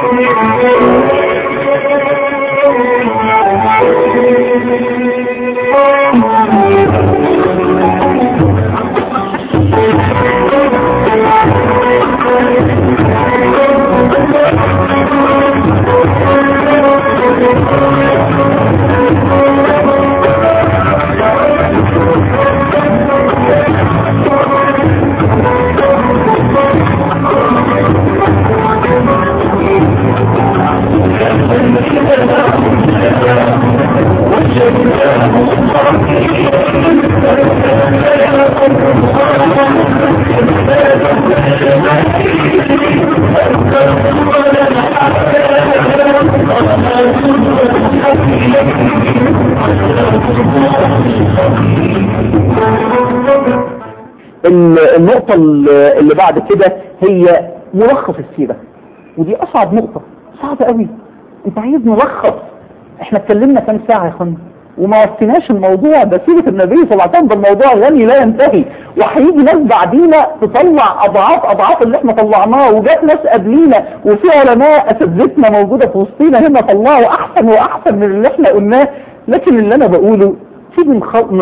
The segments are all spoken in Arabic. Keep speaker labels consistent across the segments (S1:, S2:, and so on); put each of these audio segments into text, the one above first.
S1: النقطة اللي بعد كده هي ملخص السيرة، ودي اصعب نقطة، صعبة قوي. انت عايز ملخص. احنا اتكلمنا كام ساعة يا اخوانا وما وصلناش الموضوع ده. سيرة النبي صلى الله عليه وسلم ده الموضوع غني لا ينتهي، وهيجي ناس بعدينا تطلع اضعاف اللي احنا طلعناه، وجات ناس قبلينا وفي علماء اساتذتنا موجودة في وسطينا هنا طلعوا احسن واحسن من اللي احنا قلناه. لكن اللي انا بقوله تيجي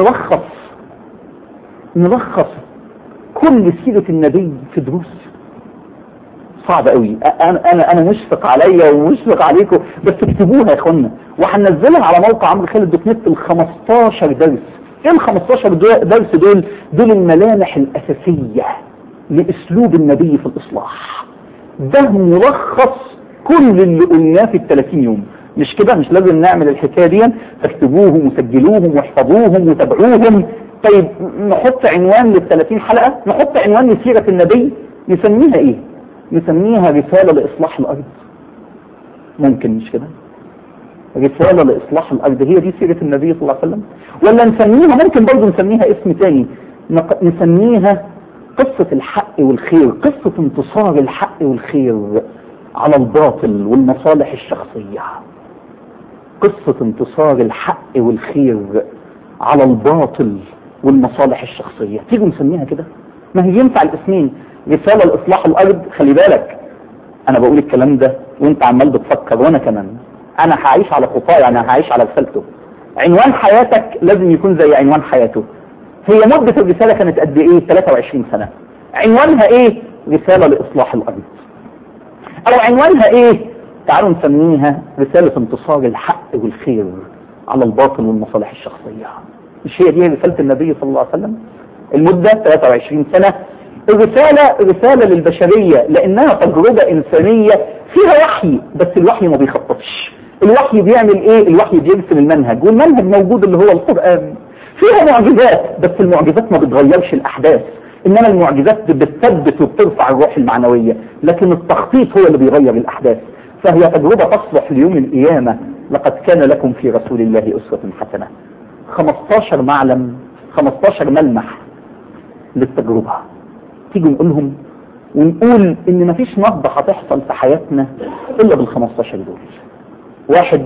S1: نلخص كل سيرة النبي في دروس. صعب قوي. انا مشفق عليا ومشفق عليكم، بس اكتبوها يا اخوانا وهننزلها على موقع عمرو خالد دوت نت. ال 15 درس. ايه ال 15 درس دول الملامح الاساسية لاسلوب النبي في الاصلاح. ده ملخص كل اللي قلناه في ال 30 يوم. مش كده؟ مش لازم نعمل الحكاية دي. تكتبوهم وسجلوهم واحفظوهم وتابعوهم. طيب نحط عنوان لل 30 حلقة، نحط عنوان لسيرة النبي، نسميها ايه؟ نسميها رسالة لإصلاح الأرض. ممكن مش كده؟ رسالة لإصلاح الأرض هي دي سيرة النبي صلى الله عليه وسلم؟ ولا نسميها، ممكن برضو نسميها اسم تاني، نسميها قصة الحق والخير، قصة انتصار الحق والخير على الباطل والمصالح الشخصية. قصة انتصار الحق والخير على الباطل والمصالح الشخصية. تيجوا نسميها كده؟ ما هي ينفع الاسمين، رسالة لإصلاح الأرض. خلي بالك أنا بقول الكلام ده وانت عمال بتفكر وانا كمان. أنا هعيش على خطاه، يعني هعيش على رسالته. عنوان حياتك لازم يكون زي عنوان حياته. هي مدة الرسالة كانت قد ايه؟ 23 سنة. عنوانها ايه؟ رسالة لإصلاح الأرض. أو عنوانها ايه؟ تعالوا نسميها رسالة انتصار الحق والخير على الباطل والمصالح الشخصية. مش هي دي رسالة النبي صلى الله عليه وسلم؟ المدة 23 سنة. الرسالة رسالة للبشرية لأنها تجربة إنسانية فيها وحي، بس الوحي ما بيخططش. الوحي بيعمل ايه؟ الوحي بيرسم المنهج، والمنهج موجود اللي هو القرآن. فيها معجزات، بس المعجزات ما بتغيرش الأحداث، إنما المعجزات بتثبت وبترفع الروح المعنوية، لكن التخطيط هو اللي بيغير الأحداث. فهي تجربة تصلح ليوم القيامة. لقد كان لكم في رسول الله أسوة حسنة. 15 معلم، 15 ملمح للتجربة. تيجوا نقولهم ونقول ان مفيش نهضة هتحصل في حياتنا الا بال15 دول. واحد،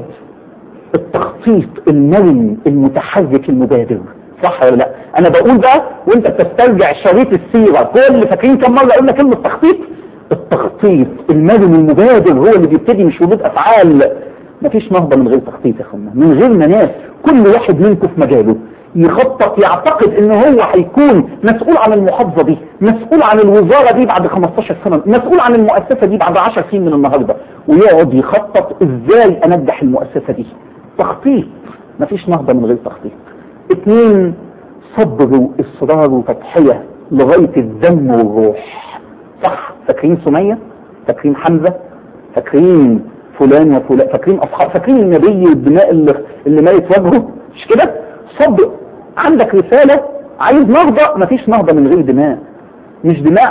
S1: التخطيط المرن المتحرك المبادر. صح ولا لا؟ انا بقول بقى وانت بتسترجع شريط السيرة. كل فاكرين كم مرة قلنا كلمة تخطيط؟ التخطيط المرن المبادر هو اللي بيبتدي، مش وجود افعال. مفيش نهضة من غير تخطيط يا اخوانا، من غير ناس كل واحد منكم في مجاله يخطط، يعتقد ان هو هيكون مسؤول عن المحافظة دي، مسؤول عن الوزارة دي بعد 15 سنة، مسؤول عن المؤسسة دي بعد 10 سنين من النهاردة، ويقعد يخطط ازاي انجح المؤسسة دي. تخطيط. مفيش نهضة من غير تخطيط. 2، صبر واصرار وتضحية لغاية الدم والروح. صح؟ فاكرين سمية؟ فاكرين حمزة؟ فاكرين فلان وفلان؟ فاكرين أصحاب؟ فاكرين النبي والدماء اللي مالت وجهه؟ مش كده؟ صبر. عندك رسالة عايز نهضة، مفيش نهضة من غير دماء. مش دماء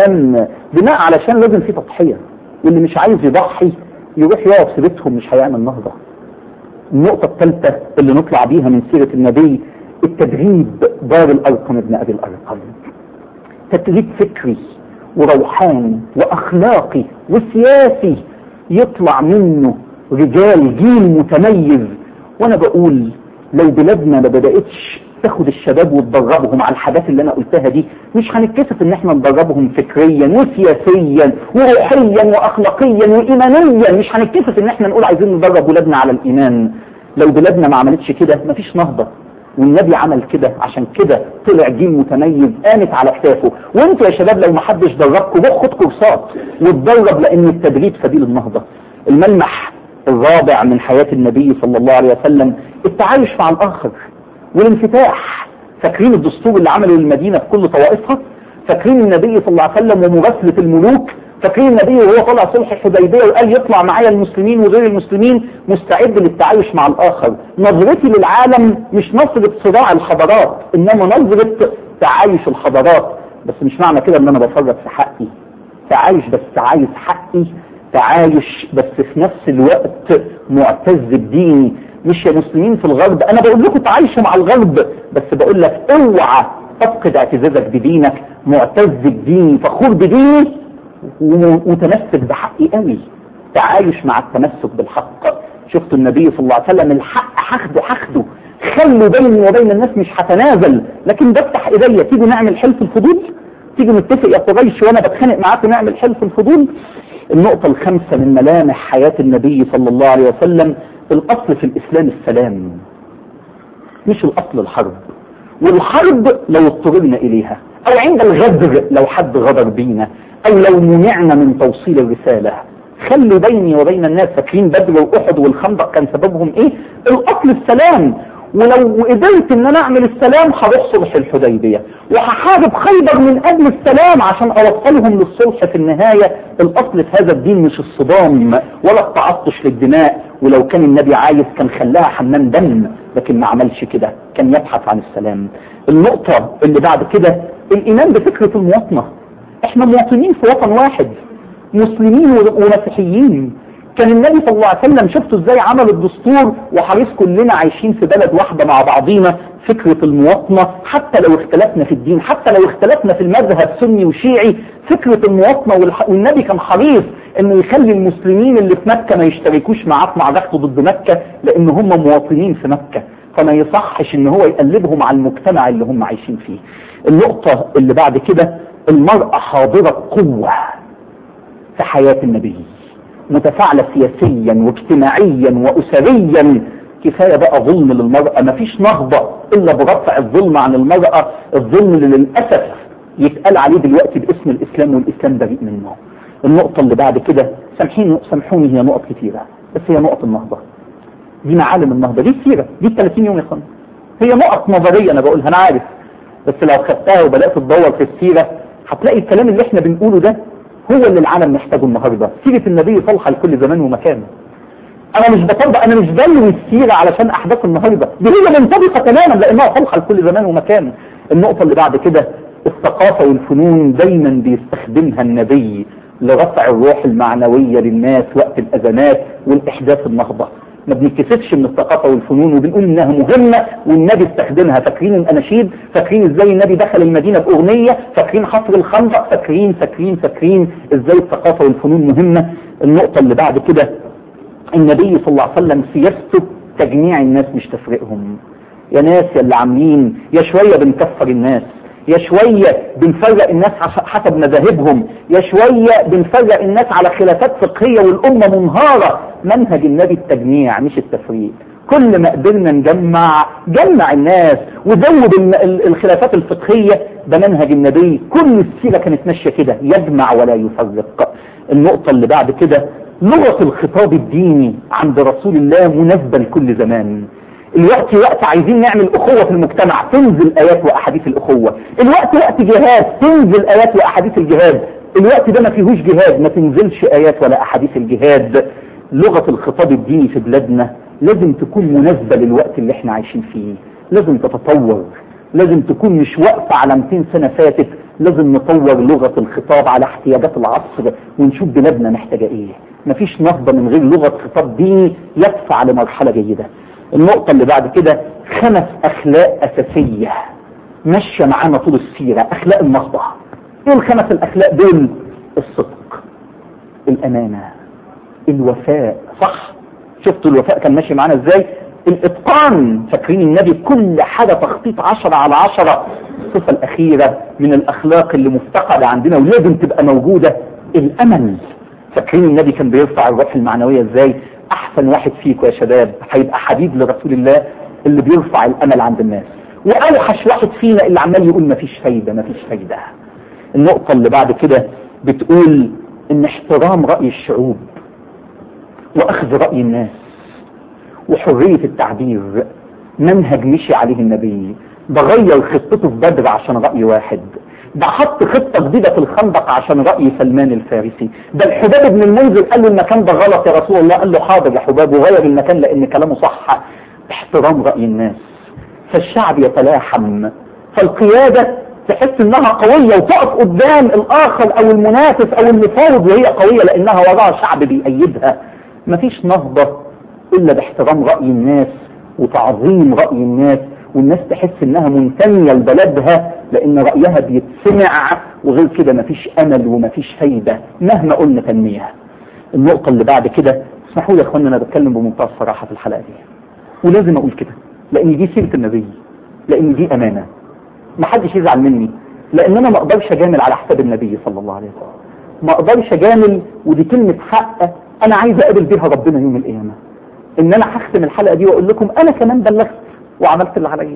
S1: علشان لازم في تضحية، واللي مش عايز يضحي يروح يقعد في بيتهم، مش هيعمل نهضة. النقطة الثالثة اللي نطلع بيها من سيرة النبي، التدريب. دار الأرقم ابن أبي الأرقم، تدريب فكري وروحاني وأخلاقي وسياسي، يطلع منه رجال جيل متميز. وانا بقول لو بلادنا ما بدأتش تاخد الشباب وتدربهم على الحاجات اللي انا قلتها دي، مش هنتكسف ان احنا ندربهم فكريا وسياسيا وروحيا واخلاقيا وايمانيا، مش هنتكسف ان احنا نقول عايزين ندرب ولادنا على الايمان. لو بلادنا ما عملتش كده مفيش نهضة، والنبي عمل كده، عشان كده طلع جيل متميز قامت على كتافه. وانتوا يا شباب لو ما حدش دربكم روح خد كورسات واتدرب، لان التدريب سبيل النهضة. الملمح الرابع من حياة النبي صلى الله عليه وسلم التعايش مع الاخر والانفتاح. فاكرين الدستور اللي عمله المدينة بكل طوائفها؟ فاكرين النبي صلى الله عليه وسلم ومراسلة الملوك؟ فاكرين النبي وهو طلع صلح الحديبية وقال يطلع معايا المسلمين وغير المسلمين؟ مستعد للتعايش مع الآخر. نظرتي للعالم مش نظرة صراع الحضارات، إنما نظرة تعايش الحضارات. بس مش معنى كده إن أنا بفرط في حقي، تعايش بس عايز حقي، تعايش بس في نفس الوقت معتز بديني. مش يا مسلمين في الغرب انا بقول لكم تعايشوا مع الغرب، بس بقول لك اوعى تفقد اعتزازك بدينك، معتز بديني فخور بديني ومتمسك بحقي قوي. تعايش مع التمسك بالحق. شفتوا النبي صلى الله عليه وسلم الحق هاخده، خلوا بيني وبين الناس مش هتنازل، لكن بفتح ايديا. تيجوا نعمل حلف الفضول، تيجوا نتفق يا قريش وانا بتخانق معاكم نعمل حلف الفضول. النقطة الخامسة من ملامح حياة النبي صلى الله عليه وسلم الأصل في الإسلام السلام، مش الأصل الحرب. والحرب لو اضطررنا إليها، أو عند الغدر لو حد غدر بينا، أو لو منعنا من توصيل الرسالة. خلوا بيني وبين الناس. فاكرين بدر وأحد والخندق كان سببهم إيه؟ الأصل السلام. ولو قدرت ان انا اعمل السلام هروح صلح الحديبية وهحارب خيبر من اجل السلام عشان اوصلهم للصلح في النهاية. الاصل في هذا الدين مش الصدام ولا التعطش للدماء. ولو كان النبي عايز كان خلاها حمام دم، لكن ما عملش كده، كان يبحث عن السلام. النقطة اللي بعد كده الايمان بفكرة المواطنة. احنا مواطنين في وطن واحد، مسلمين ومسيحيين. كان النبي صلى الله عليه وسلم شفتوا ازاي عمل الدستور وحريص كلنا عايشين في بلد واحدة مع بعضينا. فكرة المواطنة حتى لو اختلفنا في الدين، حتى لو اختلفنا في المذهب سني وشيعي، فكرة المواطنة. والنبي كان حريص انه يخلي المسلمين اللي في مكة ما يشتركوش معاه في معركته ضد مكة، لان هم مواطنين في مكة، فما يصحش ان هو يقلبهم على المجتمع اللي هم عايشين فيه. النقطة اللي بعد كده المرأة حاضرة قوة في حياة النبي، متفاعلة سياسيا واجتماعيا وأسريا. كفاية بقى ظلم للمرأة، مفيش نهضة إلا برفع الظلم عن المرأة. الظلم اللي للأسف يتقال عليه دلوقتي باسم الإسلام، والإسلام بريء منه. النقطة اللي بعد كده سامحوني هي نقط كتيرة، بس هي نقط النهضة دي، معالم النهضة دي السيرة دي 30 يوم يا اخوان. هي نقط نظرية أنا بقولها أنا عارف، بس لو خدتها وبدأت تدور في السيرة هتلاقي الكلام اللي احنا بنقوله ده هو اللي العالم محتاجه النهاردة. سيرة النبي صالحة لكل زمان ومكان. انا مش بطبق، انا مش بلوي السيرة علشان احداث النهاردة، دي هي منطبقة تماما لانها صالحة لكل زمان ومكان. النقطة اللي بعد كده الثقافة والفنون دايما بيستخدمها النبي لرفع الروح المعنوية للناس وقت الازمات والاحداث النهضة. ما بنتكسفش من الثقافة والفنون وبنقول انها مهمة والنبي استخدمها. فاكرين الاناشيد؟ فاكرين ازاي النبي دخل المدينة باغنية؟ فاكرين حفر الخندق؟ فاكرين ازاي الثقافة والفنون مهمة. النقطة اللي بعد كده النبي صلى الله عليه وسلم سياسته تجميع الناس مش تفرقهم. يا ناس يا اللي عاملين، يا شوية بنكفر الناس، يا شوية بنفرق الناس حسب مذاهبهم، يا شوية بنفرق الناس على خلافات فقهية والأمة منهارة. منهج النبي التجميع مش التفريق. كل ما قدرنا جمع الناس وزود الخلافات الفقهية، ده منهج النبي. كل السيرة كانت ماشية كده، يجمع ولا يفرق. النقطة اللي بعد كده لغة الخطاب الديني عند رسول الله مناسبة لكل زمان. الوقت وقت عايزين نعمل أخوة في المجتمع، تنزل آيات وأحاديث الأخوة. الوقت وقت جهاد، تنزل آيات وأحاديث الجهاد. الوقت ده ما فيهوش جهاد، ما تنزلش آيات ولا أحاديث الجهاد. لغة الخطاب الديني في بلادنا لازم تكون مناسبة للوقت اللي احنا عايشين فيه، لازم تتطور، لازم تكون مش واقفة على 200 سنة فاتت. لازم نطور لغة الخطاب على احتياجات العصر ونشوف بلادنا محتاجة ايه. مفيش نهضة من غير لغة خطاب ديني يدفع لمرحلة جيدة. النقطة اللي بعد كده 5 أخلاق أساسية ماشية معانا طول السيرة، أخلاق النهضة. ايه ال5 الأخلاق دول؟ الصدق، الأمانة، الوفاء. صح؟ شفتوا الوفاء كان ماشي معانا ازاي؟ الاتقان، فاكرين النبي كل حاجة تخطيط 10/10. الصفة الاخيرة من الاخلاق اللي مفتقدة عندنا ولازم تبقى موجودة، الامل. فاكرين النبي كان بيرفع الروح المعنوية ازاي؟ احسن واحد فيكم يا شباب هيبقى حبيب لرسول الله اللي بيرفع الامل عند الناس، واوحش واحد فينا اللي عمال يقول مفيش فايدة مفيش فايدة. النقطة اللي بعد كده بتقول ان احترام رأي الشعوب واخذ رأي الناس وحرية التعبير منهج مشي عليه النبي. ده غير خطته في بدر عشان رأي واحد، ده حط خطة جديدة في الخندق عشان رأي سلمان الفارسي، ده الحباب بن المنذر قال له المكان ده غلط يا رسول الله، قال له حاضر يا حباب وغير المكان لان كلامه صح. احترام رأي الناس، فالشعب يتلاحم، فالقيادة تحس انها قوية وتقف قدام الاخر او المنافس او المفاوض وهي قوية لانها وراها شعب بيأيدها. مفيش نهضة الا باحترام رأي الناس وتعظيم رأي الناس، والناس تحس انها منتمية لبلدها لان رأيها بيتسمع، وغير كده مفيش امل ومفيش فايدة مهما قلنا تنمية. النقطة اللي بعد كده، اسمحوا لي يا اخوانا انا بتكلم بمنتهى الصراحة في الحلقة دي ولازم اقول كده لان دي سيرة النبي، لان دي امانة، محدش يزعل مني، لان انا ما اقدرش اجامل على حساب النبي صلى الله عليه وسلم، ما اقدرش اجامل، ودي كلمة حق انا عايز اقابل بيها ربنا يوم القيامة، ان انا هختم الحلقة دي واقول لكم انا كمان بلغت وعملت اللي عليا.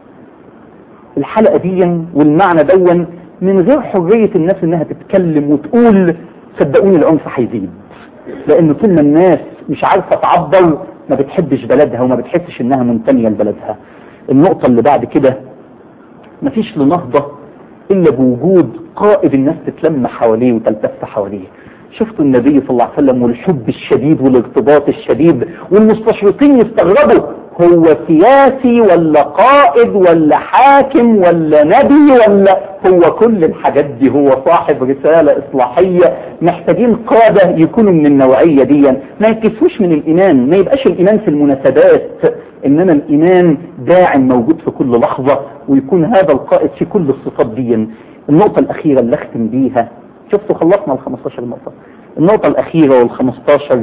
S1: الحلقة دي والمعنى دون من غير حرية الناس انها تتكلم وتقول، صدقوني العنف هيزيد، لان كل ما الناس مش عارفة تعبر ما بتحبش بلدها وما بتحسش انها منتمية لبلدها. النقطة اللي بعد كده، مفيش لنهضة الا بوجود قائد الناس تتلم حواليه وتلتف حواليه. شفتوا النبي صلى الله عليه وسلم والحب الشديد والارتباط الشديد، والمستشرقين يستغربوا هو سياسي ولا قائد ولا حاكم ولا نبي ولا هو كل الحاجات دي، هو صاحب رسالة اصلاحية. محتاجين قادة يكونوا من النوعية دي، ما يكسوش من الايمان، ما يبقاش الايمان في المناسبات، انما الايمان داعم موجود في كل لحظة، ويكون هذا القائد في كل الصفات دي. النقطة الاخيرة اللي اختم بيها، شفتوا خلصنا ال15 نقطة، النقطة الاخيرة وال15،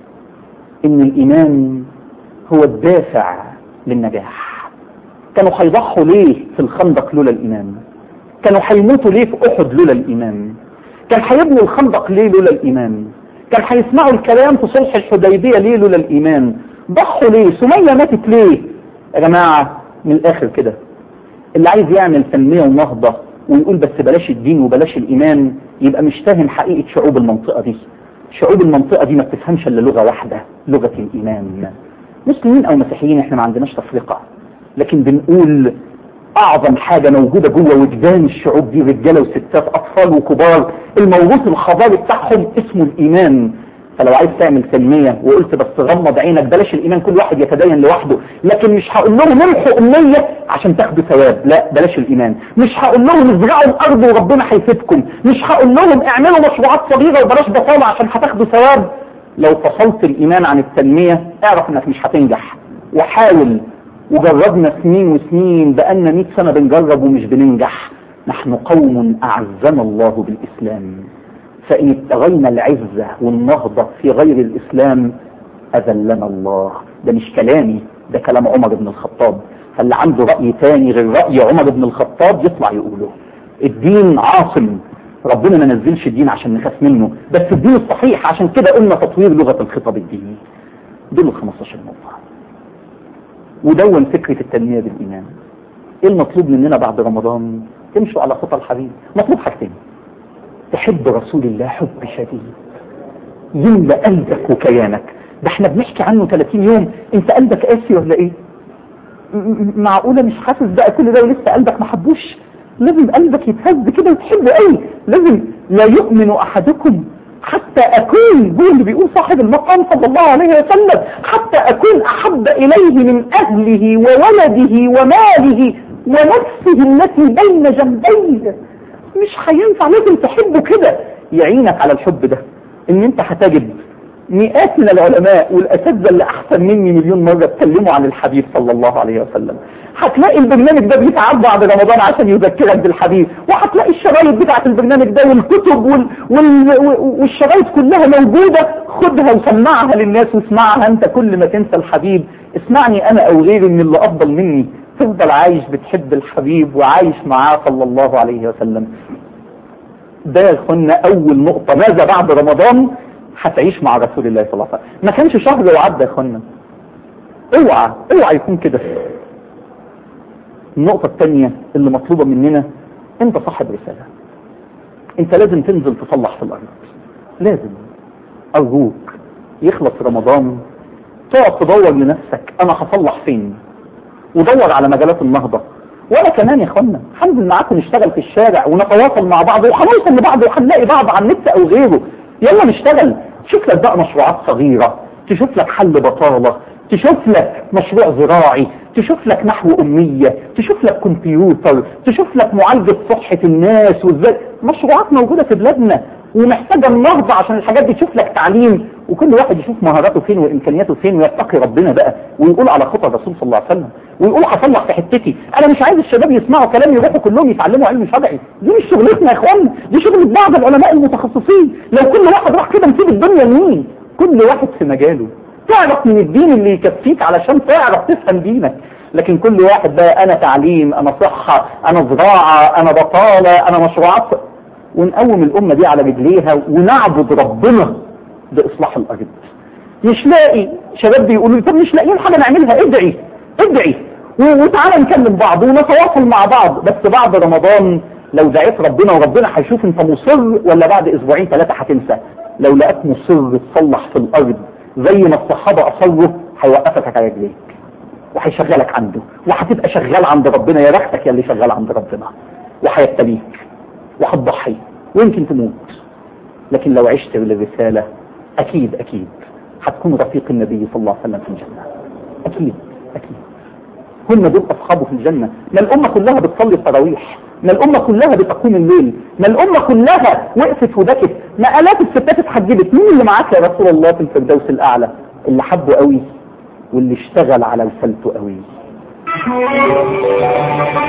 S1: ان الايمان هو الدافع للنجاح. كانوا هيضحوا ليه في الخندق لولا الايمان؟ كانوا هيموتوا ليه في احد لولا الايمان؟ كان هيبنوا الخندق ليه لولا الايمان؟ كان هيسمعوا الكلام في صلح الحديبية ليه لولا الايمان؟ ضحوا ليه؟ سمية ماتت ليه؟ يا جماعة من الاخر كده، اللي عايز يعمل تنمية ونهضة ويقول بس بلاش الدين وبلاش الايمان يبقى مش فاهم حقيقة شعوب المنطقة دي. شعوب المنطقة دي ما بتفهمش الا لغة واحدة، لغة الايمان. مسلمين او مسيحيين احنا ما عندناش تفرقة، لكن بنقول اعظم حاجة موجودة جوه وجدان الشعوب دي، رجالة وستات اطفال وكبار، الموروث الحضاري بتاعهم اسمه الايمان. فلو عايز تعمل تنمية وقلت بس غمض عينك بلاش الايمان كل واحد يتدين لوحده، لكن مش هقول لهم امحوا امنية عشان تاخدوا ثواب، لا بلاش الايمان. مش هقول لهم ازرعوا الارض وربنا هيفيدكم، مش هقول لهم اعملوا مشروعات صغيرة وبلاش بطالة عشان هتاخدوا ثواب. لو فصلت الايمان عن التنمية اعرف انك مش هتنجح. وحاول، وجربنا سنين وسنين، بقالنا 100 سنة بنجرب ومش بننجح. نحن قوم اعزنا الله بالاسلام، فإن ابتغينا العزة والنهضة في غير الإسلام أذلنا الله. ده مش كلامي، ده كلام عمر بن الخطاب. فاللي عنده رأي تاني غير رأي عمر بن الخطاب يطلع يقوله. الدين عاصم، ربنا ما نزلش الدين عشان نخاف منه، بس الدين الصحيح، عشان كده قلنا تطوير لغة الخطاب الديني. دول 15 نقطة، ودون فكرة التنمية بالإيمان. ايه المطلوب مننا بعد رمضان؟ تمشوا على خطى الحبيب. مطلوب حاجتين: تحب رسول الله حب شديد يملأ قلبك وكيانك. ده احنا بنحكي عنه 30 يوم، انت قلبك قاسي ولا ايه؟ معقولة مش حاسس بقى كل ده ولسه قلبك ما حبوش؟ لازم قلبك يتهز كده وتحبه قوي. لازم لا يؤمن احدكم حتى اكون، هو اللي بيقول صاحب المقام صلى الله عليه وسلم، حتى اكون احب اليه من اهله وولده وماله ونفسه التي بين جنبيه. مش هينفع، لازم تحبه كده. يعينك على الحب ده ان انت هتجد مئات من العلماء والاساتذه اللي احسن مني مليون مرة اتكلموا عن الحبيب صلى الله عليه وسلم. هتلاقي البرنامج ده بيتعب بعد رمضان عشان يذكرك بالحبيب، وهتلاقي الشرايط بتاعت البرنامج ده والكتب والشرايط كلها موجودة. خدها وسمعها للناس واسمعها انت كل ما تنسى الحبيب اسمعني انا او غيري من اللي افضل مني، تفضل عايش بتحب الحبيب وعايش معاه صلى الله عليه وسلم. ده يا اخوانا اول نقطة. ماذا بعد رمضان؟ هتعيش مع رسول الله صلى الله عليه وسلم. ما كانش شهر وعدى يا اخوانا، اوعى يكون كده. النقطة الثانية اللي مطلوبة مننا، انت صاحب رسالة، انت لازم تنزل تصلح في الارض. لازم ارجوك يخلص رمضان تقعد تدور لنفسك انا هصلح فين، ودور على مجالات النهضة. وانا كمان يا اخوانا هنزل معاكم نشتغل في الشارع ونتواصل مع بعض وهنوصل لبعض وهنلاقي بعض على النت او غيره. يلا نشتغل، تشوف لك بقى مشروعات صغيرة، تشوف لك حل بطالة، تشوف لك مشروع زراعي، تشوف لك نحو أمية، تشوف لك كمبيوتر، تشوف لك معالجة صحة الناس وازاي. مشروعات موجودة في بلادنا ومحتاجة النهضة عشان الحاجات دي. تشوف لك تعليم، وكل واحد يشوف مهاراته فين وامكانياته فين ويتقي ربنا بقى ويقول على خطى الرسول صلى الله عليه وسلم ويقول هصلح في حتتي. انا مش عايز الشباب يسمعوا كلامي يروحوا كلهم يتعلموا علم شرعي، دي مش شغلتنا يا اخوان، دي شغلة بعض العلماء المتخصصين. لو كل واحد راح كده نسيب الدنيا لمين؟ كل واحد في مجاله، تعرف من الدين اللي يكفيك علشان تعرف تفهم دينك. لكن كل واحد بقى انا تعليم، انا صحة، انا زراعة، انا بطالة، انا مشروعات. ونقوم الامة دي على رجليها ونعبد ربنا باصلاح الارض. مش لاقي شباب بيقولوا لي طب مش لاقيين حاجة نعملها، ادعي وتعالى نكلم بعض ونتواصل مع بعض. بس بعد رمضان لو دعيت ربنا وربنا هيشوف انت مصر ولا بعد اسبوعين ثلاثة هتنسى. لو لقاك مصر تصلح في الارض زي ما الصحابة اصروا هيوقفك على رجليك وهيشغلك عنده وهتبقى شغال عند ربنا. يا بختك يا اللي شغال عند ربنا، وهيبتليك وهتضحي ويمكن تموت. لكن لو عشت للرسالة اكيد هتكون رفيق النبي صلى الله عليه وسلم في الجنة. اكيد هم دول اصحابه في الجنة. ما الامة كلها بتصلي التراويح، ما الامة كلها بتقوم الليل، ما الامة كلها وقفت وبكت، ما الاف الستات اتحجبت. مين اللي معاك يا رسول الله في الفردوس الاعلى؟ اللي حبه قوي واللي اشتغل على رسالته قوي.